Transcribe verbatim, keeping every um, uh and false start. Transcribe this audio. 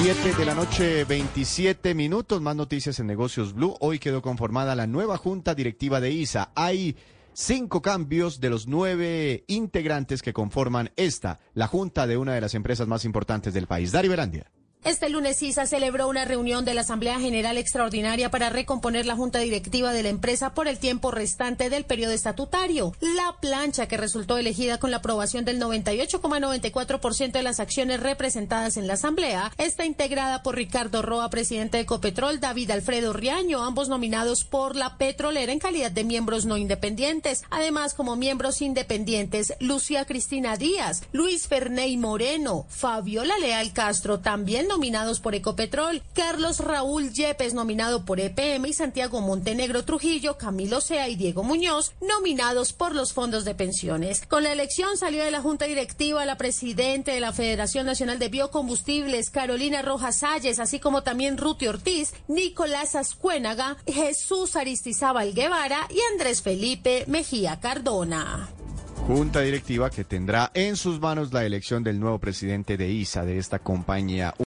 Siete de la noche, veintisiete minutos, más noticias en Negocios Blue. Hoy quedó conformada la nueva junta directiva de I S A. Hay cinco cambios de los nueve integrantes que conforman esta, la junta de una de las empresas más importantes del país. Dari Berandia. Este lunes I S A celebró una reunión de la Asamblea General Extraordinaria para recomponer la junta directiva de la empresa por el tiempo restante del periodo estatutario. La plancha, que resultó elegida con la aprobación del noventa y ocho coma noventa y cuatro por ciento de las acciones representadas en la Asamblea, está integrada por Ricardo Roa, presidente de Ecopetrol, David Alfredo Riaño, ambos nominados por la petrolera en calidad de miembros no independientes. Además, como miembros independientes, Lucía Cristina Díaz, Luis Ferney Moreno, Fabiola Leal Castro, también nominados por Ecopetrol, Carlos Raúl Yepes, nominado por E P M, y Santiago Montenegro Trujillo, Camilo Sea y Diego Muñoz, nominados por los fondos de pensiones. Con la elección salió de la junta directiva la presidenta de la Federación Nacional de Biocombustibles, Carolina Rojas Salles, así como también Ruti Ortiz, Nicolás Azcuénaga, Jesús Aristizábal Guevara y Andrés Felipe Mejía Cardona. Junta directiva que tendrá en sus manos la elección del nuevo presidente de I S A, de esta compañía.